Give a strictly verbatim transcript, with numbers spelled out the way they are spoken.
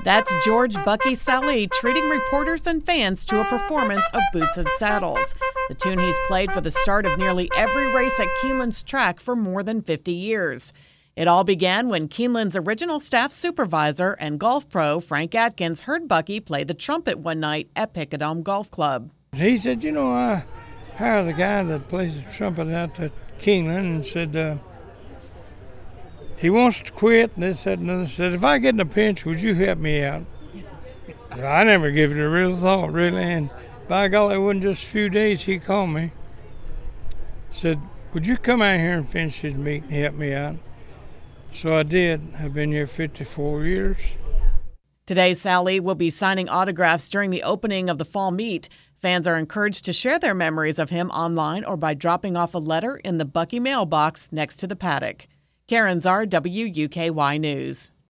That's George Bucky Sallee treating reporters and fans to a performance of Boots and Saddles, the tune he's played for the start of nearly every race at Keeneland's track for more than fifty years. It all began when Keeneland's original staff supervisor and golf pro Frank Atkins heard Bucky play the trumpet one night at Picadome Golf Club. He said, you know, I hired the guy that plays the trumpet out at Keeneland and said, uh, he wants to quit, and this, that, and other. Said, if I get in a pinch, would you help me out? I never gave it a real thought, really, and by golly, it wasn't just a few days he called me. Said, would you come out here and finish his meet and help me out? So I did. I've been here fifty-four years. Today, Sallee will be signing autographs during the opening of the fall meet. Fans are encouraged to share their memories of him online or by dropping off a letter in the Bucky mailbox next to the paddock. Karen Czar, W U K Y News.